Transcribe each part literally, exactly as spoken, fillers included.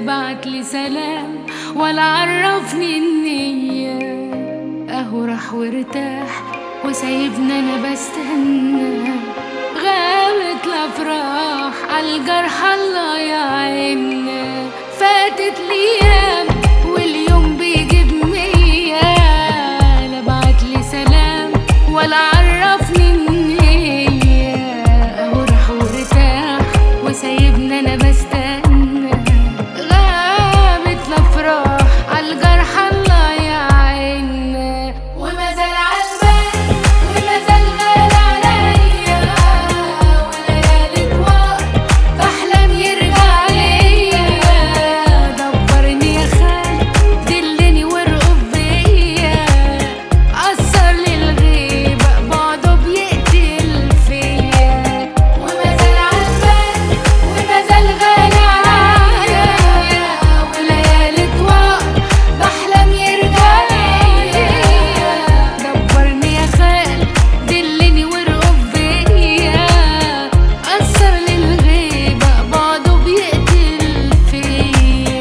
بعتلي سلام ولا عرفني النية. اهو راح وارتاح وسايبني انا بستنى، غابت الافراح عالجرح الله يعيننا. فاتت الايام واليوم بيجيب مية، لا بعتلي سلام ولا عرفني النية. اهو راح وارتاح وسايبني انا بستنى، غابت الافراح عالجرح الله يعيننا. وما زال عالبال وما زال غالي عليا، وليالي طوال بحلم يرجع ليا. دبرني يا خال دلني وارقب بيا، أثر للغيبة بعده بيقتل فيا. وما زال عالبال وما زال غالي عليا، وليالي طوال بحلم يرجع ليا. دبرني يا خال دلني وارقب بيا، أثر للغيبة بعده بيقتل فيا.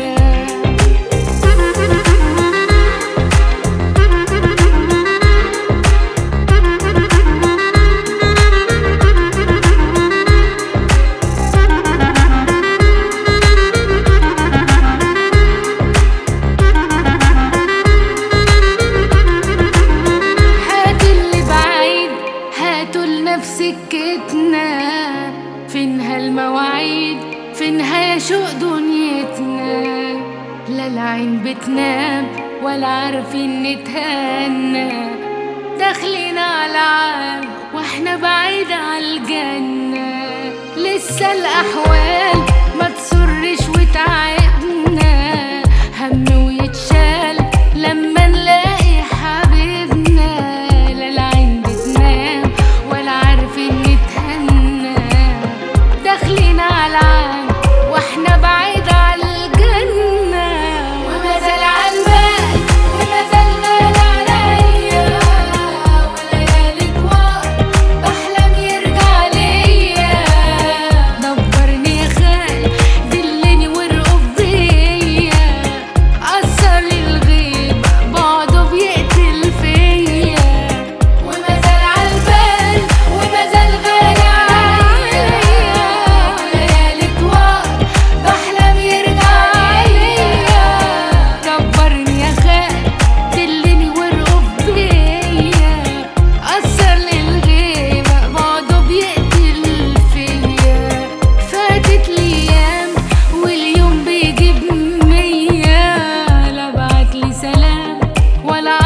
هاتوا اللي بعيد هاتوا لنفس سكتنا، فينها المواعيد فينها شوق دنيتنا. لا العين بتنام ولا عارفين نتهنى، داخلين على عام واحنا بعيد عالجنة. لسه الأحوال ما تسرش وتعبنا، هم ويتشال لما نلاقي حبيبنا. لا العين بتنام ولا عارفين نتهنى، داخلين على عام واحنا بعيد عالجنة. وما زال عالبال وما زال غالي عليا، وليالي طوال بحلم يرجع ليا. دبرني يا خال دلني وارقب بيا، أثر للغيبة بعده بيقتل فيا. وما زال عالبال وما زال غالي عليا، وليالي طوال بحلم يرجع ليا. دبرني يا خال دلني وارقب بيا، أثر للغيبة بعده بيقتل فيا. فاتت الايام واليوم بيجيب مية، لا بعتلي سلام ولا